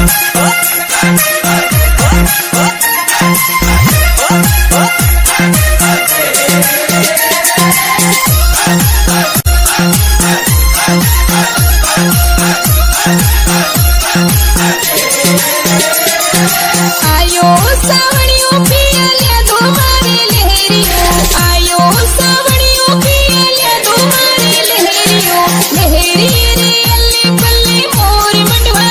आयो सावणियों पिया दो मारे लहरियों, आयो सावणियों पिया दो मारे लहरियों, लहरी रे अल्ले पल्ले मोर मंडवा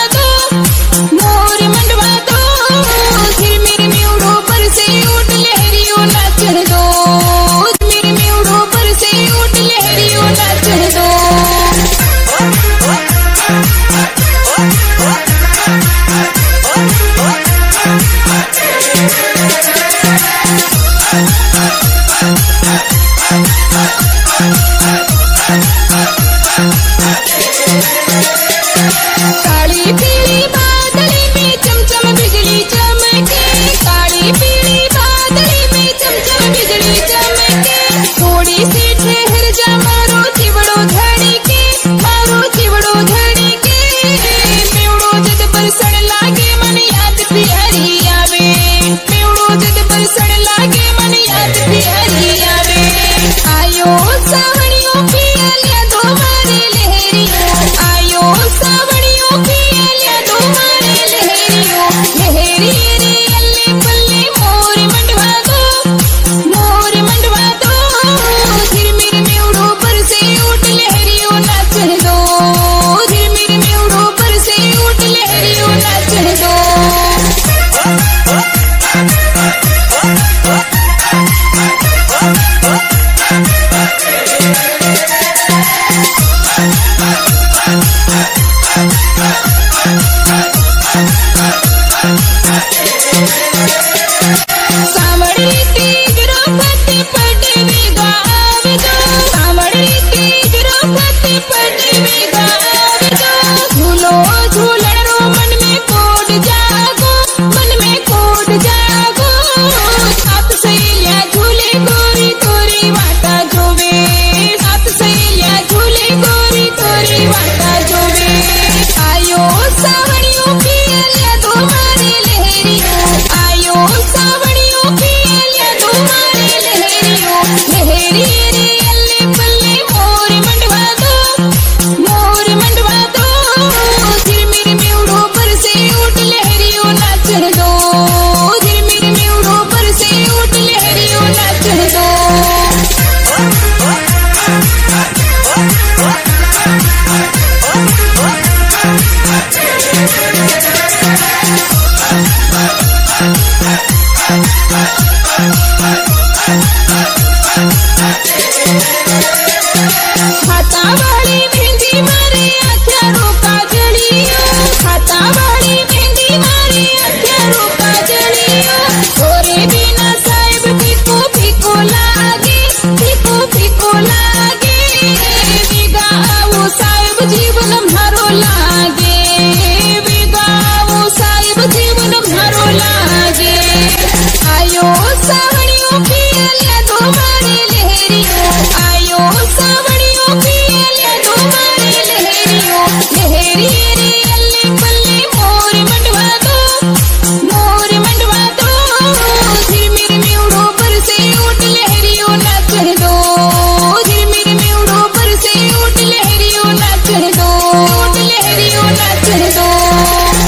दो, झिरमिर में उड़ो पर से उठ लहरियों नाचन दो, झिरमिर में उड़ो पर से उठ लहरियों नाचन दो। काली पीली बादली में चमचम बिजली चमके, काली पीली बादली में चमचम बिजली चमके, थोड़ी सी ठहर जा मारो चिवड़ो धड़के, मारो चिवड़ो धड़के, मेवड़ो जद बरसण लागे मन याद प्यारी आवे, मेवड़ो जद बरसण लागे मन याद प्यारी आवे। आयो सावणियों पिया दो मारे लहरियों, आयो सावणियों पिया दो मारे लहरियों, लहरी रे अल्ले पल्ले मोर मंडवा दो, झिरमिर में उड़ो पर से उठ लहरियों नाचन दो, झिरमिर में उड़ो पर से उठ लहरियों नाचन दो।